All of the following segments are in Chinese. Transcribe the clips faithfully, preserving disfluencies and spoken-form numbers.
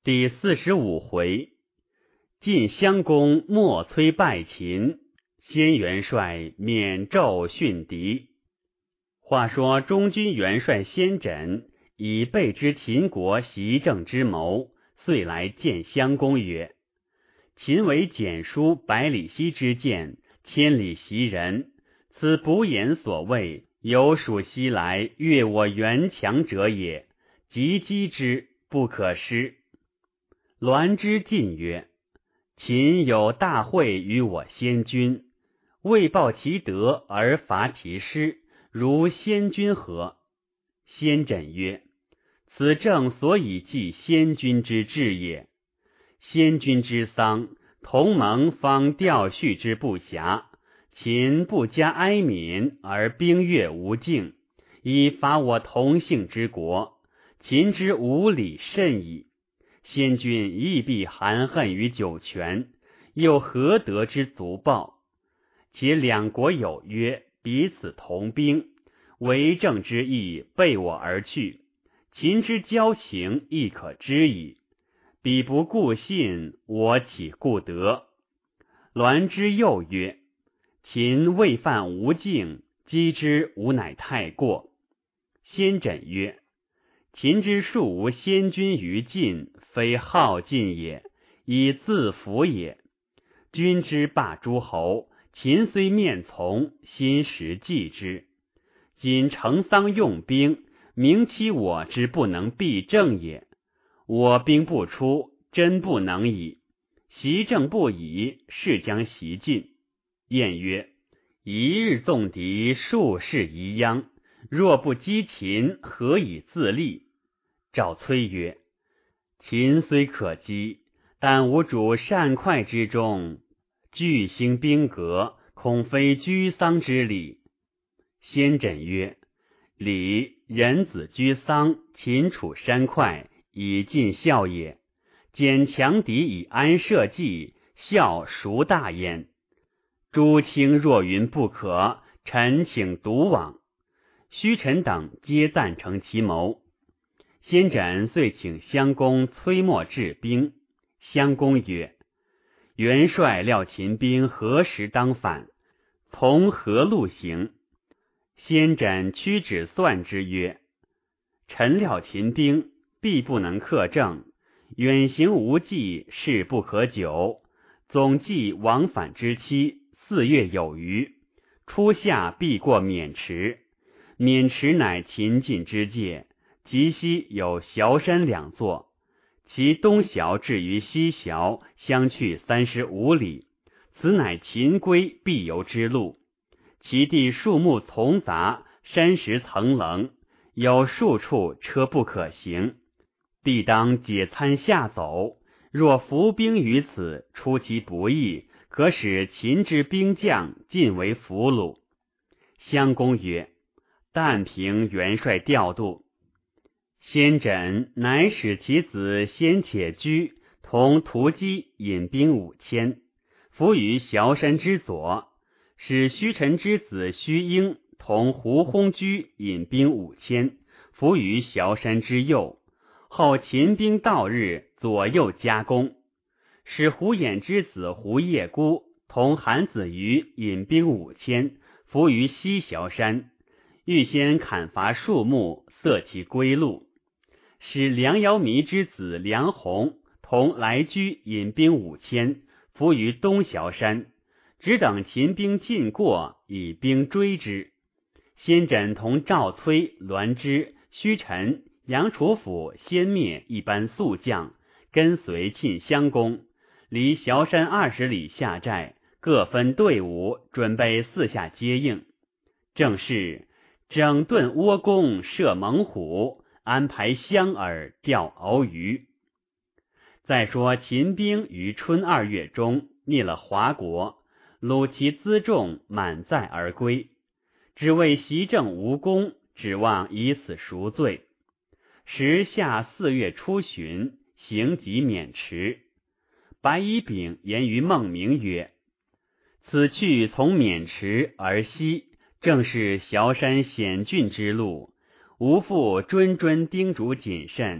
第四十五回，晋襄公莫摧败秦，先元帅免纣训敌。话说中军元帅先轸以备知秦国袭政之谋，遂来见襄公曰：秦为简书百里奚之见，千里袭人，此不言所谓有属西来越我援强者也，急击之，不可失。栾之进曰：秦有大会于我先君，为报其德而伐其师，如先君何？先轸曰：此正所以记先君之志也。先君之丧，同盟方调叙之不暇，秦不加哀悯而兵越无境，以伐我同姓之国，秦之无礼甚矣。先君亦必含恨于九泉，又何得之足报？且两国有约，彼此同兵，为政之意背我而去，秦之交情亦可知矣。彼不顾信，我岂顾得？栾之又曰：秦未犯无境，击之吾乃太过。先轸曰：秦之数无先君于晋，非好晋也，以自服也。君之霸诸侯，秦虽面从，心实忌之。今成丧用兵，明其我之不能避政也。我兵不出，真不能矣。袭政不已，是将袭晋。晏曰：一日纵敌，数世宜殃。若不击秦，何以自立？赵崔曰：秦虽可击，但吾主善快之中，巨兴兵革，恐非居丧之礼。先轸曰：礼，人子居丧，秦楚山快，以尽孝也。简强敌以安社稷，孝孰大焉？诸卿若云不可，臣请独往。胥臣等皆赞成其谋。先轸遂请襄公催没治兵。襄公曰：元帅料秦兵何时当返？从何路行？先轸屈指算之曰：臣料秦兵必不能克正，远行无计，事不可久。总计往返之期，四月有余。初夏必过渑池，渑池乃秦晋之界，其西有崤山两座，其东崤至于西崤，相去三十五里，此乃秦归必由之路。其地树木丛杂，山石层棱，有数处车不可行，必当解参下走。若伏兵于此，出其不意，可使秦之兵将尽为俘虏。襄公曰：但凭元帅调度。先轸乃使其子先且居同屠姬引兵五千，伏于崤山之左，使胥臣之子胥英同胡弘居引兵五千，伏于崤山之右。后秦兵到日，左右夹攻，使胡衍之子胡夜孤同韩子瑜引兵五千，伏于西崤山，欲先砍伐树木，塞其归路。使梁尧弥之子梁鸿同来居引兵五千，伏于东崤山，只等秦兵尽过，以兵追之。先轸同赵崔、栾之、胥臣、杨楚府先灭一班宿将，跟随晋襄公，离崤山二十里下寨，各分队伍，准备四下接应。正是整顿倭弓，射猛虎，安排香饵，钓鳌鱼。再说秦兵于春二月中灭了华国，虏其辎重，满载而归，只为袭政无功，指望以此赎罪。时下四月初旬，行及渑池，白乙丙言于孟明曰：此去从渑池而西，正是崤山险峻之路，吾父谆谆叮嘱谨慎，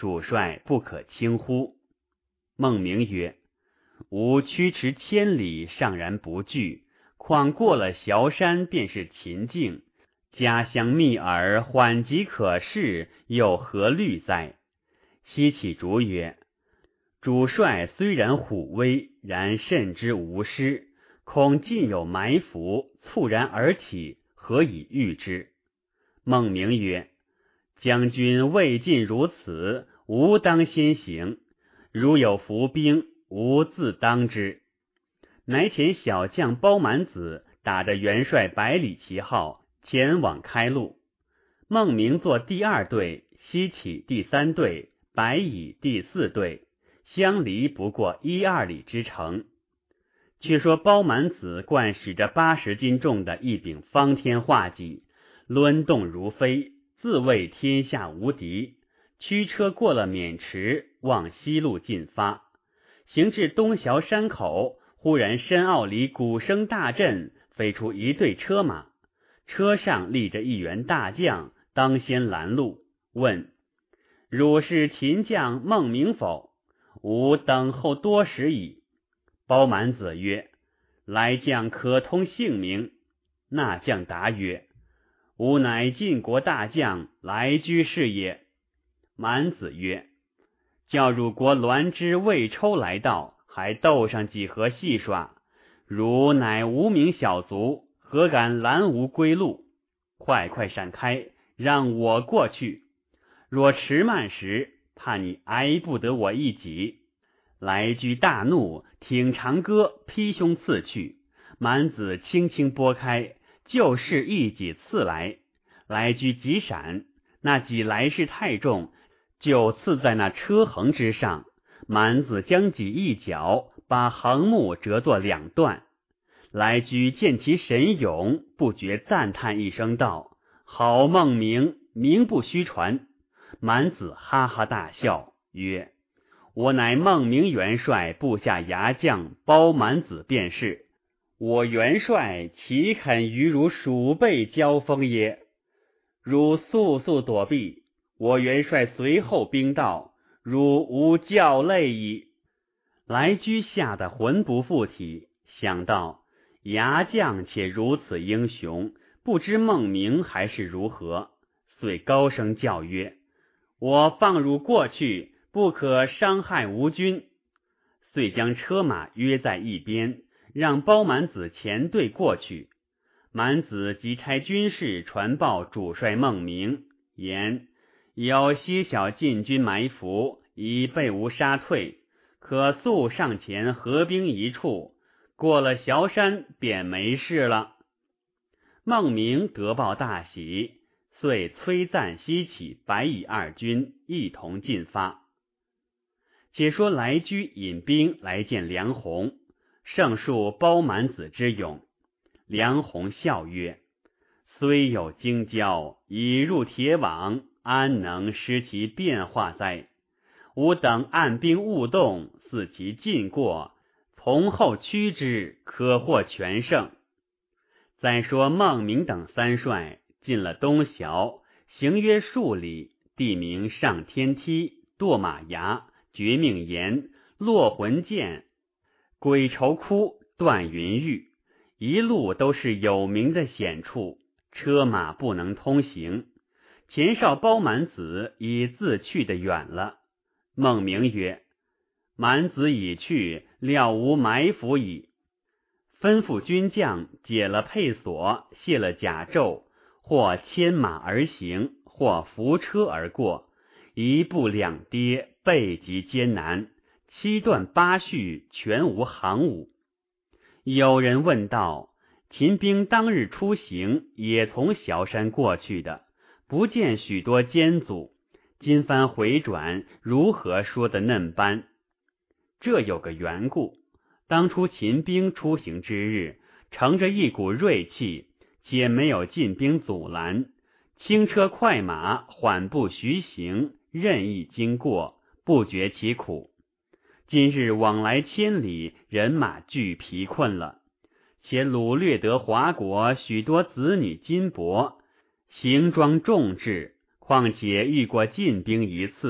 主帅不可轻忽。孟明曰：吾驱驰千里，尚然不惧，况过了崤山，便是秦境，家乡密耳，缓急可视，又何虑哉？西起竹曰：主帅虽然虎威，然慎之无失，恐近有埋伏，猝然而起，何以御之？孟明曰：将军未尽如此，吾当先行，如有伏兵，吾自当之。乃遣小将包满子打着元帅百里旗号前往开路。孟明作第二队，西起第三队，白乙第四队，相离不过一二里之程。却说包满子惯使着八十斤重的一柄方天画戟，抡动如飞，自谓天下无敌，驱车过了渑池，往西路进发。行至东崤山口，忽然深坳里鼓声大震，飞出一队车马，车上立着一员大将，当先拦路，问：汝是秦将孟明否？吾等候多时矣。包满子曰：来将可通姓名？那将答曰：吾乃晋国大将来居士也。满子曰：叫汝国栾枝、魏抽来到，还斗上几何戏耍，汝乃无名小卒，何敢拦吾归路？快快闪开，让我过去。若迟慢时，怕你挨不得我一戟。来居大怒，挺长戈劈胸刺去。满子轻轻拨开，就是一戟刺来。来居急闪，那戟来势太重，就刺在那车横之上。满子将戟一绞，把横木折作两段。来居见其神勇，不觉赞叹一声道：好孟明，名不虚传。满子哈哈大笑，曰：我乃孟明元帅部下牙将包满子便是，我元帅岂肯与汝鼠辈交锋耶？汝速速躲避，我元帅随后兵到，汝无教累矣。来居吓得魂不附体，想到牙将且如此英雄，不知孟明还是如何，遂高声叫曰：我放汝过去，不可伤害吴军。遂将车马约在一边，让包满子前队过去。满子即差军士传报主帅孟明，言有些小晋军埋伏，已被吾杀退，可速上前合兵一处，过了崤山便没事了。孟明得报大喜，遂催赞西起白乙二军一同进发。且说来居引兵来见梁鸿，盛述包满子之勇。梁鸿笑曰：虽有荆蛟，已入铁网，安能失其变化哉？吾等按兵勿动，伺其进过，从后驱之，可获全胜。再说孟明等三帅进了东崤，行约数里，地名上天梯、堕马崖、绝命岩、落魂涧、鬼愁窟、断云峪，一路都是有名的险处，车马不能通行。前哨包满子已自去得远了。孟明曰：满子已去，料无埋伏矣。吩咐军将解了佩锁，卸了甲胄，或牵马而行，或扶车而过，一步两跌，背极艰难，七段八序，全无行伍。有人问道：秦兵当日出行，也从崤山过去的，不见许多艰阻，今番回转，如何说的嫩般？这有个缘故。当初秦兵出行之日，乘着一股锐气，且没有进兵阻拦，轻车快马，缓步徐行，任意经过，不觉其苦。今日往来千里，人马俱疲困了，且掳掠得华国许多子女金帛，行装重质，况且遇过进兵一次，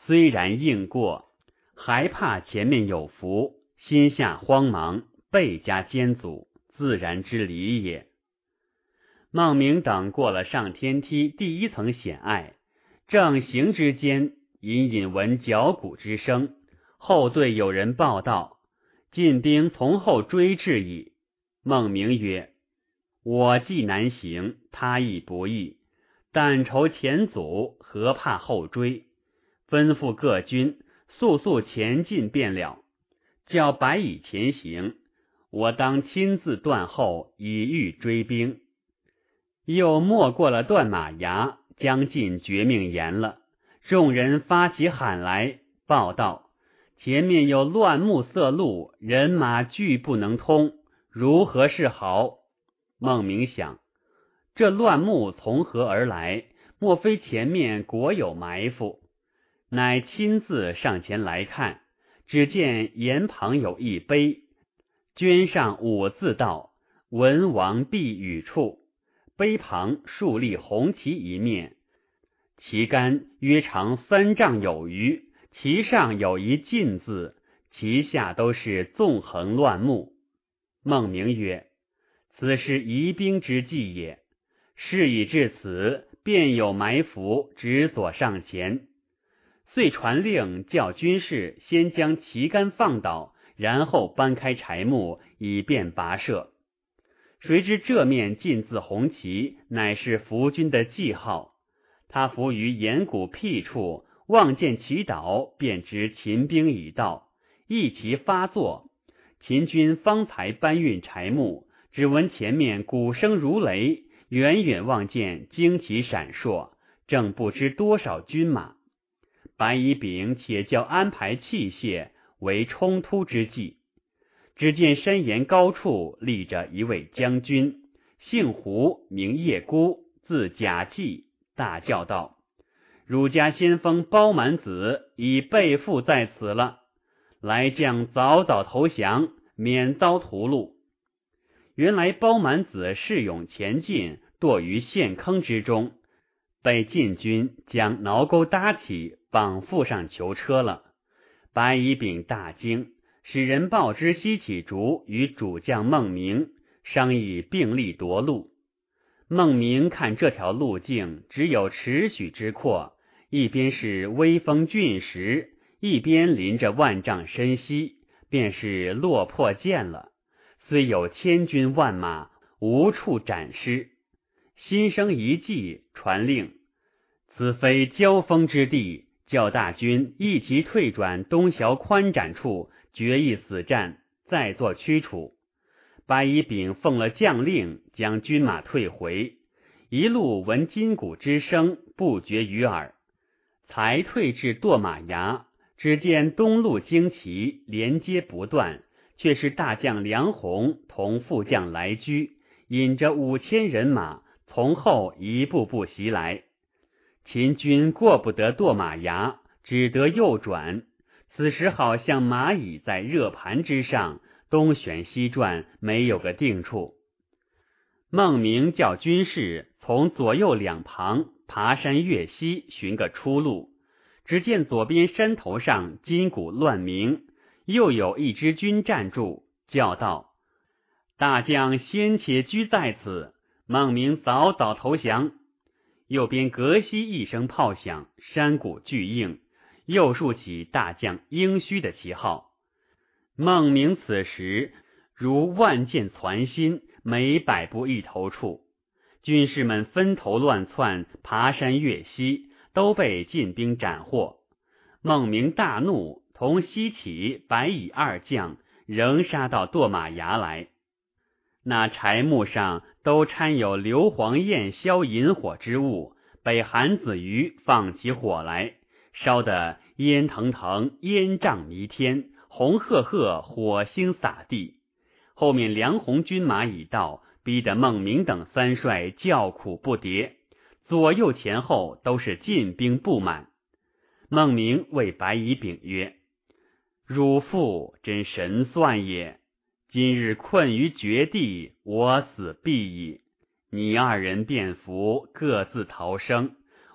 虽然应过，还怕前面有伏，心下慌忙，倍加艰阻，自然之理也。孟明等过了上天梯第一层险隘，正行之间，隐隐闻脚鼓之声，后队有人报道，晋兵从后追至矣。孟明曰：我既难行，他亦不易，但愁前阻，何怕后追？吩咐各军速速前进便了，叫白乙前行，我当亲自断后，以御追兵。又没过了断马崖，将近绝命岩了。众人发起喊来，报道前面有乱木塞路，人马俱不能通，如何是好？孟明想，这乱木从何而来？莫非前面果有埋伏？乃亲自上前来看，只见岩旁有一碑，镌上五字道：文王避雨处。碑旁竖立红旗一面，旗杆约长三丈有余，其上有一晋字，其下都是纵横乱木。孟明曰：此是疑兵之计也。事已至此，便有埋伏，只所上前。遂传令叫军士先将旗杆放倒，然后搬开柴木，以便拔射。谁知这面晋字红旗乃是伏军的记号，他伏于岩谷僻处，望见旗倒，便知秦兵已到，一齐发作。秦军方才搬运柴木，只闻前面鼓声如雷，远远望见旌旗闪烁，正不知多少军马。白乙丙且叫安排器械，为冲突之计。只见山岩高处立着一位将军，姓胡，名叶孤，字贾季，大叫道：汝家先锋包满子已被缚在此了，来将早早投降，免遭屠戮。原来包满子恃勇前进，堕于陷坑之中，被晋军将挠钩搭起，绑缚上囚车了。白乙丙大惊，使人报知西起竹与主将孟明，商议并力夺路。孟明看这条路径只有尺许之阔，一边是微风峻石，一边临着万丈深溪，便是落魄涧了。虽有千军万马，无处展施。心生一计，传令：此非交锋之地，叫大军一齐退转东桥宽展处，决一死战，再作驱除。白乙丙奉了将令，将军马退回，一路闻金鼓之声，不绝于耳。才退至堕马崖，只见东路旌旗连接不断，却是大将梁鸿同副将来居，引着五千人马从后一步步袭来。秦军过不得堕马崖，只得右转。此时好像蚂蚁在热盘之上，东旋西转，没有个定处。孟明叫军士从左右两旁爬山越溪，寻个出路。只见左边山头上金鼓乱鸣，又有一支军站住，叫道：大将先且居在此，孟明早早投降。右边隔西一声炮响，山谷巨应，又竖起大将应虚的旗号。孟明此时如万箭攒心，每百步一头处。军士们分头乱窜，爬山越溪，都被晋兵斩获。孟明大怒，同西起、白乙二将仍杀到堕马崖来。那柴木上都掺有硫磺焰硝引火之物，被韩子瑜放起火来，烧得烟腾腾，烟瘴弥天，红赫赫，火星洒地。后面梁鸿军马已到，逼得孟明等三帅叫苦不迭，左右前后都是晋兵布满。孟明谓白乙丙曰：汝父真神算也，今日困于绝地，我死必矣。你二人便服，各自逃生，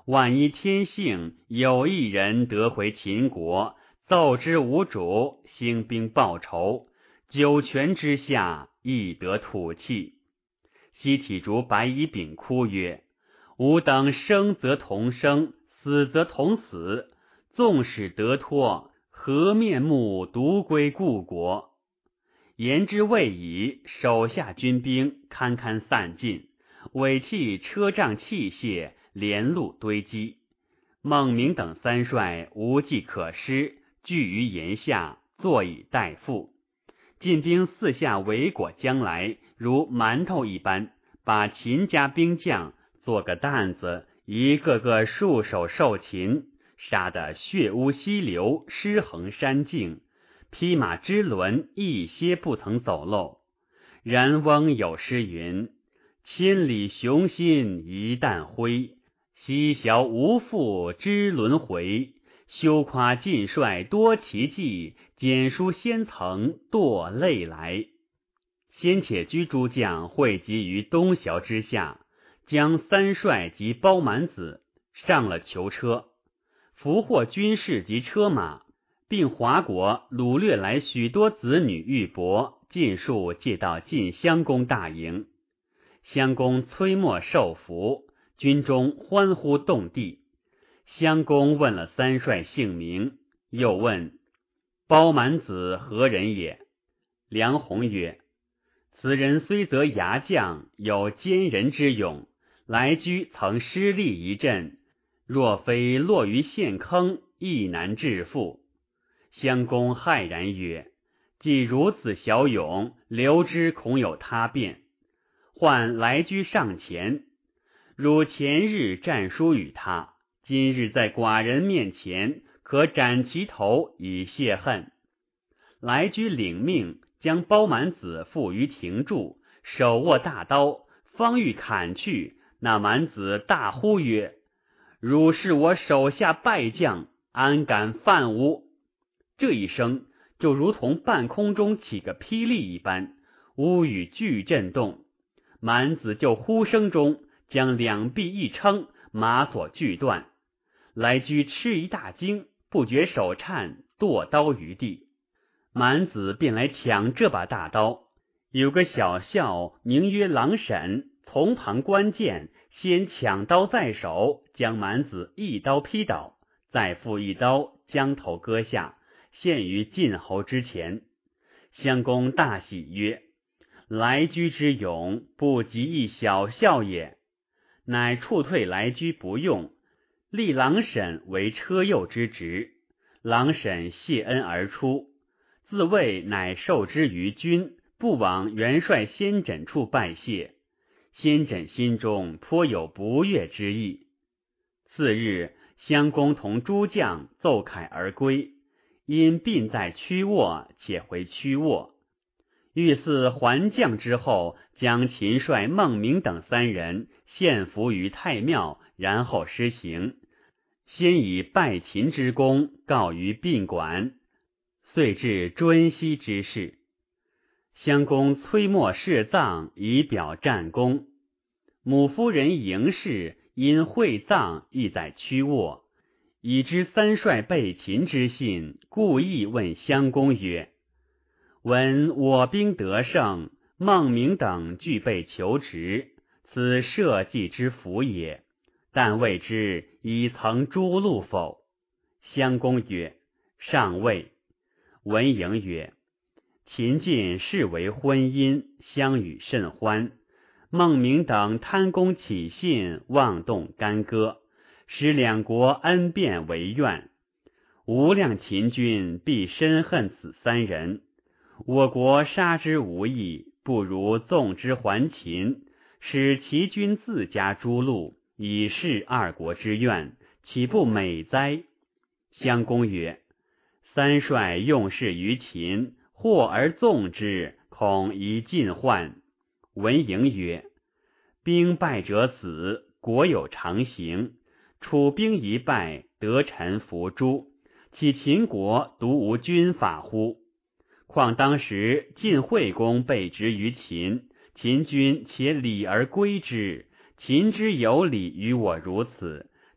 万一天幸有一人得回秦国，奏之无主，兴兵报仇，九泉之下，亦得吐气。西体竹白乙丙哭曰：吾等生则同生，死则同死，纵使得脱，何面目独归故国？言之未已，手下军兵堪堪散尽，尾弃车仗器械，连路堆积。孟明等三帅无计可施，聚于岩下，坐以待付。晋兵四下围裹将来，如馒头一般，把秦家兵将做个担子，一个个束手受擒，杀得血污溪流，尸横山径，匹马之轮一些不曾走漏。然翁有诗云：千里雄心一旦灰，西晓无复之轮回。休夸晋帅多奇计，简书先曾堕泪来。先且居诸将汇集于东桥之下，将三帅及包满子上了囚车，俘获军士及车马，并华国掳掠来许多子女玉帛，尽数借到晋襄公大营。襄公催没受俘，军中欢呼动地。襄公问了三帅姓名，又问包满子何人也？梁鸿曰：此人虽则牙将，有坚人之勇，来居曾失利一阵，若非落于陷坑，亦难致富。襄公骇然曰：既如此骁勇，留之恐有他变。唤来居上前，汝前日战书与他，今日在寡人面前，可斩其头以泄恨。来居领命，将包满子缚于庭柱，手握大刀，方欲砍去，那满子大呼曰：汝是我手下败将，安敢犯吾？这一声就如同半空中起个霹雳一般，屋宇俱震动。满子就呼声中将两臂一撑，马索俱断。来居吃一大惊，不觉手颤，剁刀于地。满子便来抢这把大刀，有个小校名曰郎沈，从旁观见，先抢刀在手，将满子一刀劈倒，再复一刀将头割下，献于晋侯之前。襄公大喜曰：来居之勇，不及一小校也。乃处退来居不用，立郎沈为车右之职。郎沈谢恩而出，自谓乃受之于君，不往元帅先轸处拜谢。先轸心中颇有不悦之意。次日，襄公同诸将奏凯而归，因病在曲沃，且回曲沃。欲似还将之后，将秦帅孟明等三人献俘于太庙，然后施行。先以败秦之功告于宾馆，遂至尊熙之事。襄公催没事葬，以表战功。母夫人嬴氏因会葬，亦在曲沃，已知三帅被秦之信，故意问襄公曰：闻我兵得胜，孟明等俱被囚职，此社稷之福也，但未知已曾诛戮否？襄公曰：尚未。文嬴曰：秦晋视为婚姻，相与甚欢。孟明等贪功起信，妄动干戈，使两国恩变为怨。无量秦军必深恨此三人，我国杀之无益，不如纵之还秦，使齐军自家诛戮，以示二国之怨，岂不美哉？襄公曰：三帅用事于秦，惑而纵之，恐宜尽患。文嬴曰：兵败者死，国有常刑。楚兵一败，得臣服诛，岂秦国独无军法乎？况当时晋惠公被执于秦，秦军且礼而归之，秦之有礼于我如此，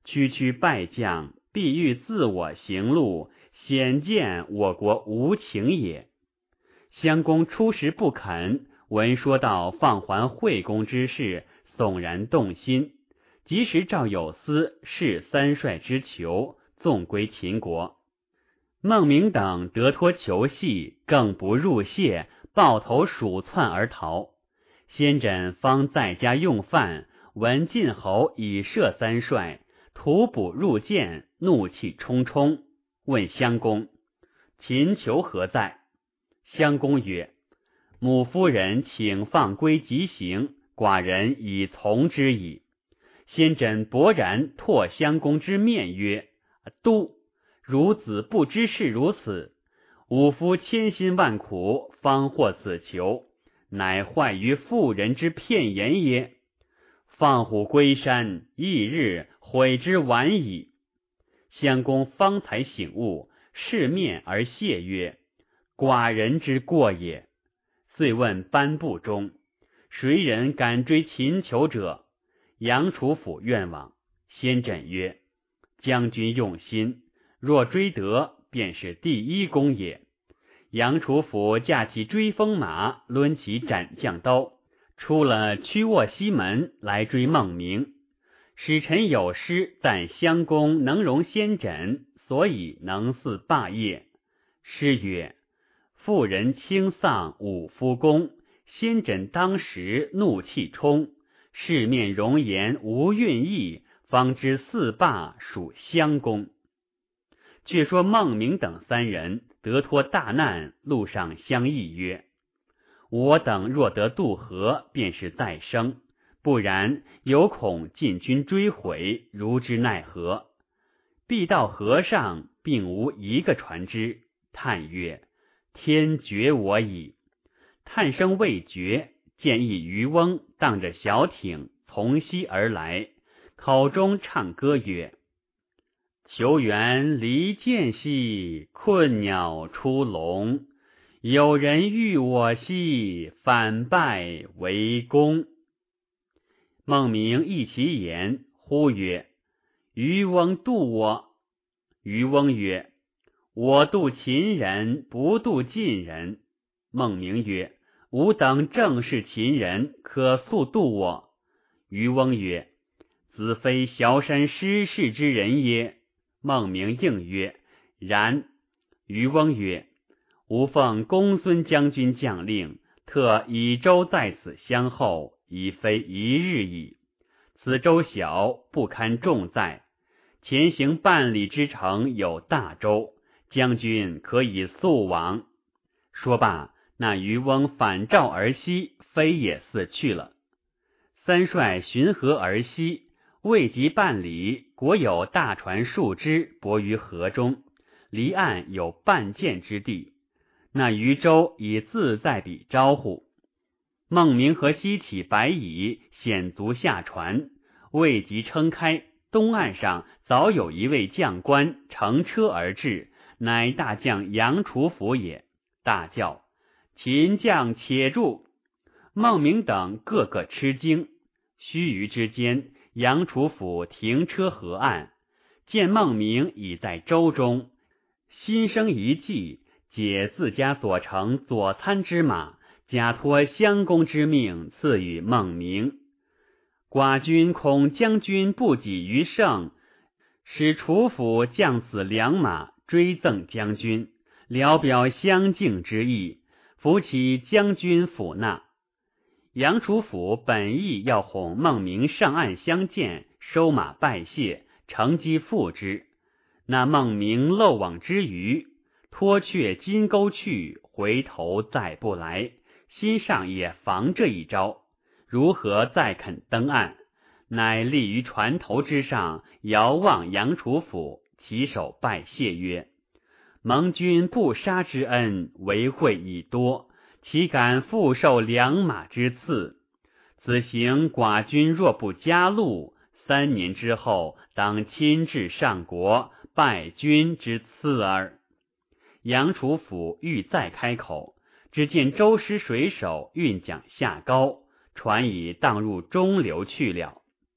区区败将，必欲自我行路，显见我国无情也。襄公初时不肯，闻说到放还惠公之事，悚然动心，及时召有司视三帅之求，纵归秦国。孟明等得脱囚系，更不入谢，抱头鼠窜而逃。先轸方在家用饭，闻晋侯已赦三帅，徒补入见，怒气冲冲，问襄公：秦囚何在？襄公曰：母夫人请放归即行，寡人已从之矣。先轸勃然唾襄公之面曰：都！孺子不知是如此，吾夫千辛万苦，方获此囚，乃坏于妇人之片言也。放虎归山，翌日悔之晚矣。襄公方才醒悟，视面而谢曰：寡人之过也。遂问班部中，谁人敢追秦囚者？杨楚府愿往。先轸曰：将军用心，若追得，便是第一功也。杨楚府驾起追风马，抡起斩将刀，出了曲沃西门来追孟明。使臣有诗赞襄公能容先轸，所以能似霸业。诗曰：妇人轻丧武夫公，先轸当时怒气冲，世面容颜无韵意，方知四霸属襄公。却说孟明等三人得脱大难，路上相议曰：我等若得渡河，便是再生，不然有恐晋军追悔，如之奈何？必到河上，并无一个船只，叹曰：天绝我矣。叹声未绝，见一渔翁荡着小艇从西而来，口中唱歌曰：求援离间兮，困鸟出笼。有人遇我兮，反败为功。孟明忆其言，呼曰：渔翁渡我。渔翁曰：我渡秦人，不渡晋人。孟明曰：吾等正是秦人，可速渡我。渔翁曰：子非崤山失事之人耶？孟明应曰：然。渔翁曰：吾奉公孙将军将令，特以舟在此相候，已非一日矣。此舟小，不堪重载，前行半里之程有大舟，将军可以速往。说罢，那渔翁反照而西，飞也似去了。三帅循河而西，未及半里，果有大船数只泊于河中，离岸有半箭之地。那渔舟已自在彼招呼。孟明和西起白蚁，险足下船，未及撑开，东岸上早有一位将官乘车而至，乃大将杨楚府也。大叫：秦将且住！孟明等个个吃惊。须臾之间，杨楚府停车河岸，见孟明已在舟中，心生一计，解自家所乘左参之马，假托襄公之命赐与孟明。寡君恐将军不己于胜，使楚府将此良马追赠将军，聊表相敬之意，扶起将军抚纳。杨楚府本意要哄孟明上岸相见，收马拜谢，乘机赴之。那孟明漏网之鱼，脱却金钩去，回头再不来，心上也防这一招，如何再肯登岸？乃立于船头之上，遥望杨楚府，起手拜谢曰：蒙君不杀之恩，为惠已多，岂敢复受良马之赐？此行寡君若不加禄，三年之后，当亲至上国，拜君之赐耳。杨楚府欲再开口，只见舟师水手运桨下高，船已荡入中流去了。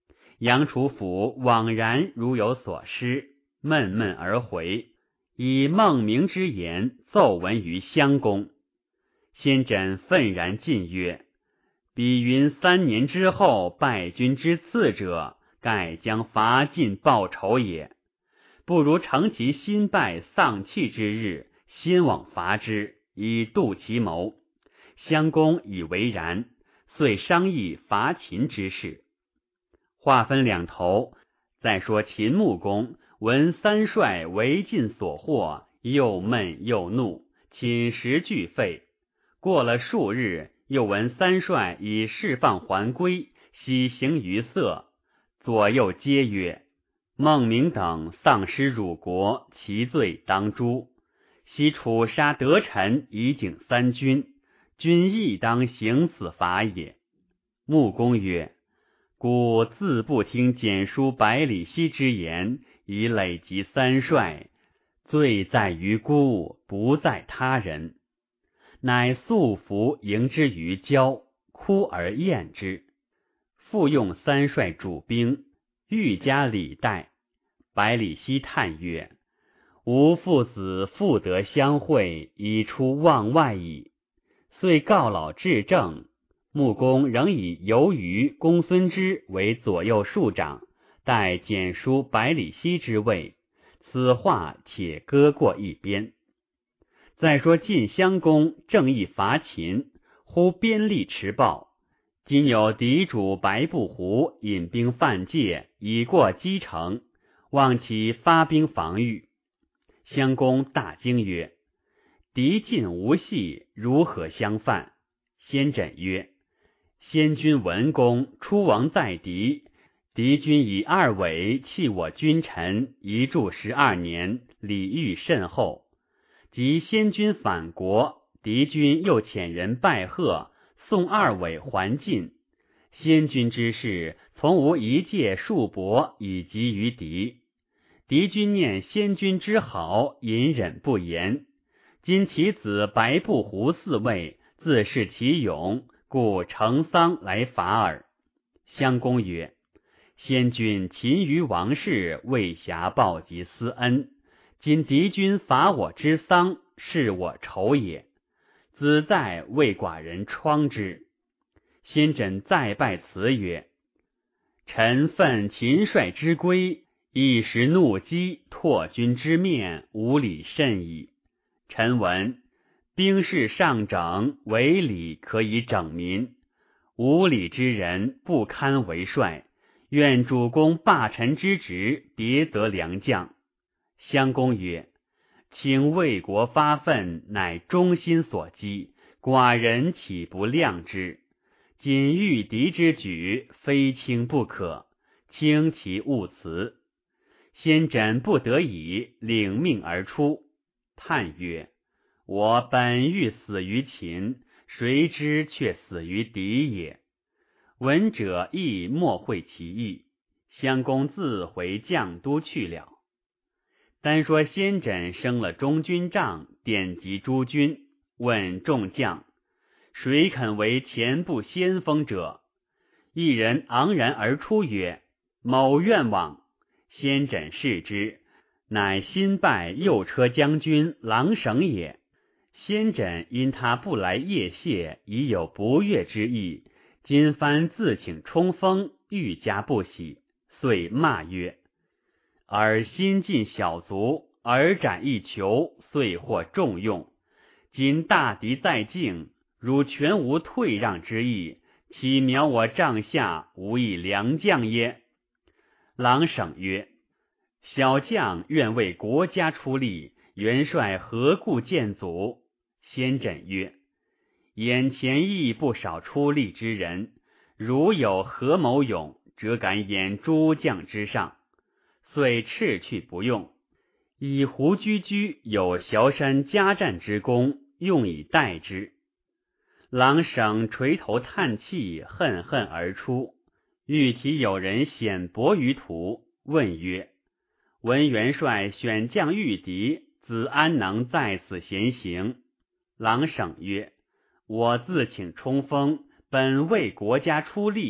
杨楚甫惘然如有所失，闷闷而回，以孟明之言奏闻于襄公。先轸愤然进曰：彼云三年之后败军之次者，盖将伐晋报仇也。不如乘其新败丧气之日，先往伐之，以度其谋。襄公以为然，遂商议伐秦之事。话分两头，再说秦穆公闻三帅为晋所获，又闷又怒，寝食俱废。过了数日，又闻三帅已释放还归，喜形于色，左右皆曰：孟明等丧失辱国，其罪当诛。昔楚杀得臣，以警三军，君亦当行此法也。穆公曰：故自不听简书百里奚之言，以累及三帅，罪在于孤，不在他人。乃素服迎之于郊，哭而宴之。复用三帅主兵，愈加礼待。百里奚叹曰：吾父子复得相会，已出望外矣。遂告老至政。穆公仍以游于公孙之为左右庶长，待简书百里奚之位，此话且搁过一边。再说晋襄公正义伐秦，忽边吏持报，今有敌主白布胡引兵犯界，已过畿城，望其发兵防御。襄公大惊曰：敌晋无隙，如何相犯？先轸曰：先君文公出王在敌，敌军以二尾弃我君臣，一住十二年，礼遇甚厚。及先君反国，敌军又遣人拜贺，送二尾还晋。先君之事，从无一介数帛以及于敌。敌军念先君之好，隐忍不言。今其子白布胡四位，自恃其勇，故乘丧来伐耳。襄公曰：先君勤于王室，未暇报及私恩，今敌军伐我之丧，是我仇也。子在为寡人疮之。先轸再拜辞曰：臣愤秦帅之归，一时怒激，拓军之面，无礼甚矣。臣闻兵事上整，为礼可以整民，无礼之人不堪为帅。愿主公罢臣之职，别得良将。襄公曰：请为国发愤，乃忠心所积，寡人岂不谅之？今御敌之举，非轻不可，轻其勿辞。先轸不得已，领命而出，叹曰：我本欲死于秦，谁知却死于敌也。闻者亦莫会其意。襄公自回绛都去了。单说先轸升了中军帐，典籍诸军，问众将：谁肯为前部先锋者？一人昂然而出曰：某愿往。先轸视之，乃新拜右车将军郎省也。先轸因他不来夜谢，已有不悦之意，今番自请冲锋，愈加不喜，遂骂曰：尔新进小卒，尔斩一囚，遂获重用。今大敌在境，汝全无退让之意，岂描我帐下无一良将耶？郎省曰：小将愿为国家出力，元帅何故见阻？先轸曰：眼前亦不少出力之人，如有何某勇，则敢掩诸将之上。遂斥去不用，以胡居居有崤山夹战之功，用以待之。郎省垂头叹气，恨恨而出。欲其有人显薄于途，问曰：闻元帅选将御敌，子安能在此闲行？郎省曰：我自请冲锋，本为国家出力，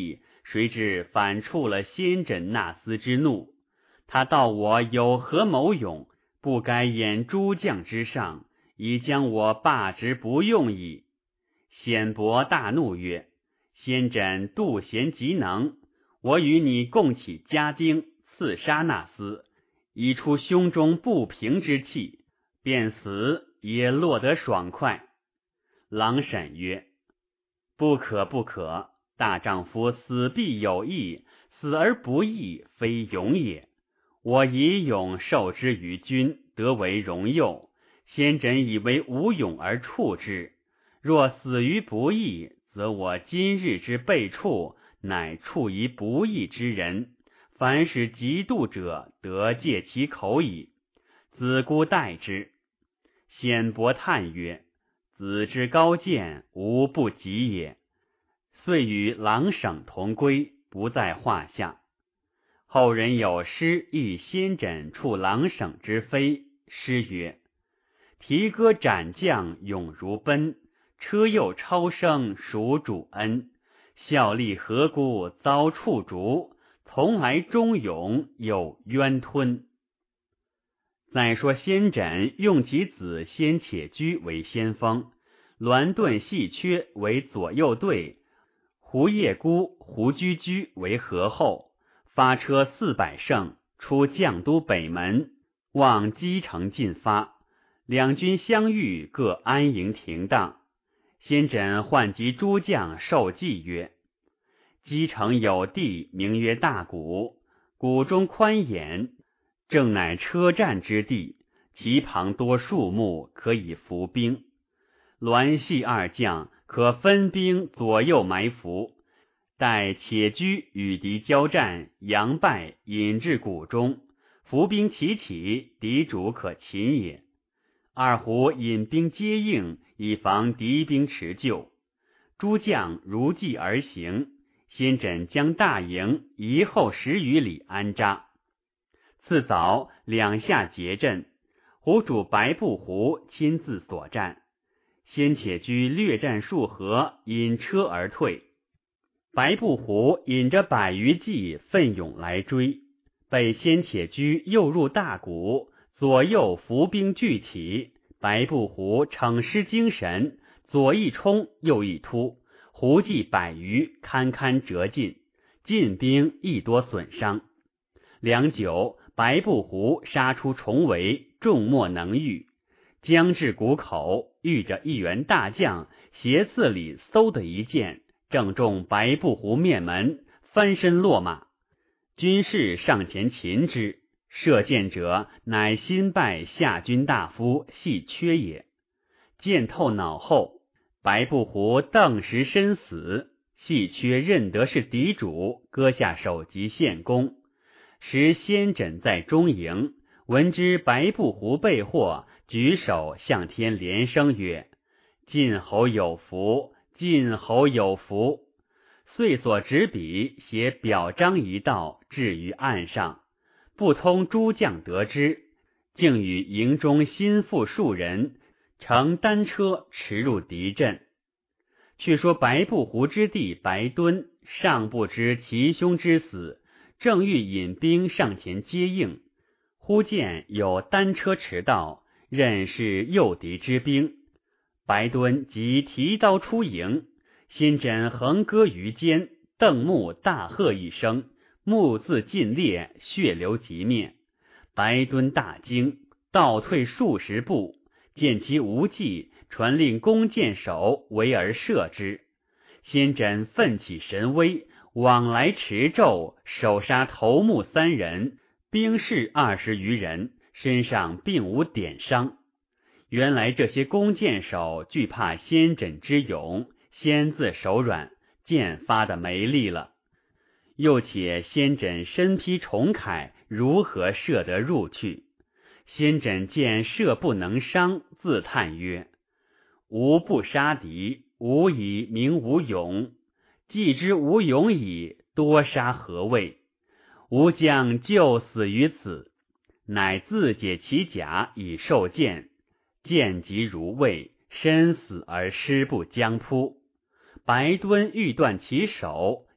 谁知反触了先轸那厮之怒。他道我有何谋勇，不该掩诸将之上，已将我罢职不用矣。显伯大怒曰：先轸妒贤极能，我与你共起家丁，刺杀那厮，已出胸中不平之气，便死也落得爽快。郎审曰：不可不可，大丈夫死必有义，死而不义，非勇也。我以勇受之于君，得为荣佑，先轸以为无勇而处之，若死于不义，则我今日之被处，乃处于不义之人，凡是嫉妒者，得借其口矣。子姑待之。显伯叹曰：子之高见，无不及也。遂与郎省同归，不在话下。后人有诗忆先轸处郎省之非，诗曰：提戈斩将勇如奔，车右超生属主恩，效力何辜遭处逐，从来忠勇有冤吞。再说先轸用其子先且居为先锋，栾盾细缺为左右队，胡叶孤、胡居居为合后，发车四百乘，出绛都北门，望箕城进发。两军相遇，各安营停当。先轸唤集诸将受计曰：箕城有地，名曰大谷，谷中宽掩，正乃车战之地，其旁多树木，可以伏兵。栾系二将可分兵左右埋伏，待且居与敌交战，佯败，引至谷中，伏兵齐起，敌主可擒也。二胡引兵接应，以防敌兵迟救。诸将如计而行，先轸将大营移后十余里安扎。次早，两下结阵，胡主白布胡亲自所战。先且居略战数合，引车而退。白布胡引着百余骑奋勇来追，被先且居诱入大谷，左右伏兵聚起。白布胡逞失精神，左一冲，右一突，胡骑百余堪堪折尽，进兵亦多损伤。良久，白布胡杀出重围，众莫能御。将至谷口，遇着一员大将，斜刺里嗖的一箭，正中白布胡面门，翻身落马。军士上前擒之，射箭者乃新拜下军大夫系缺也。箭透脑后，白布胡顿时身死。系缺认得是敌主，割下首级献功。时先轸在中营，闻之白布胡被获，举手向天连声曰：晋侯有福，晋侯有福。遂所执笔写表彰一道，置于案上。不通诸将得知，竟与营中心腹数人乘单车驰入敌阵。却说白布胡之弟白敦尚不知其兄之死，正欲引兵上前接应，忽见有单车驰到，认是诱敌之兵。白敦即提刀出营，先轸横戈于肩，瞪目大喝一声，目自尽裂，血流即灭。白敦大惊，倒退数十步，见其无计，传令弓箭手围而射之。先轸奋起神威，往来持胄，手杀头目三人，兵士二十余人，身上并无点伤。原来这些弓箭手惧怕先轸之勇，先自手软，箭发的没力了。又且先轸身披重铠，如何射得入去？先轸见射不能伤，自叹曰：吾不杀敌，吾以名无勇。既知无勇矣，多杀何谓？吾将就死于此。乃自解其甲以受箭，箭即如未，身死而尸不将扑。白敦欲断其手，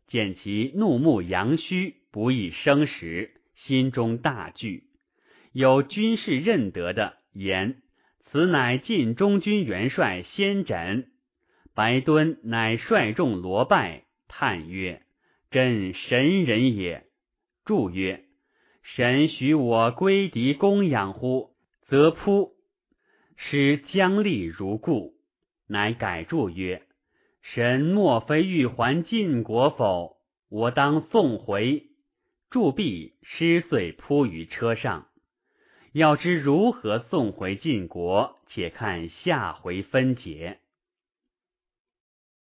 见其怒目阳虚，不易生时，心中大惧。有军士认得的言，此乃晋中军元帅先轸。白敦乃率众罗拜，叹曰：真神人也。注曰：神许我归敌供养乎？则扑。使将立如故。乃改注曰：神莫非欲还晋国否？我当送回。注毕，师遂扑于车上。要知如何送回晋国，且看下回分解。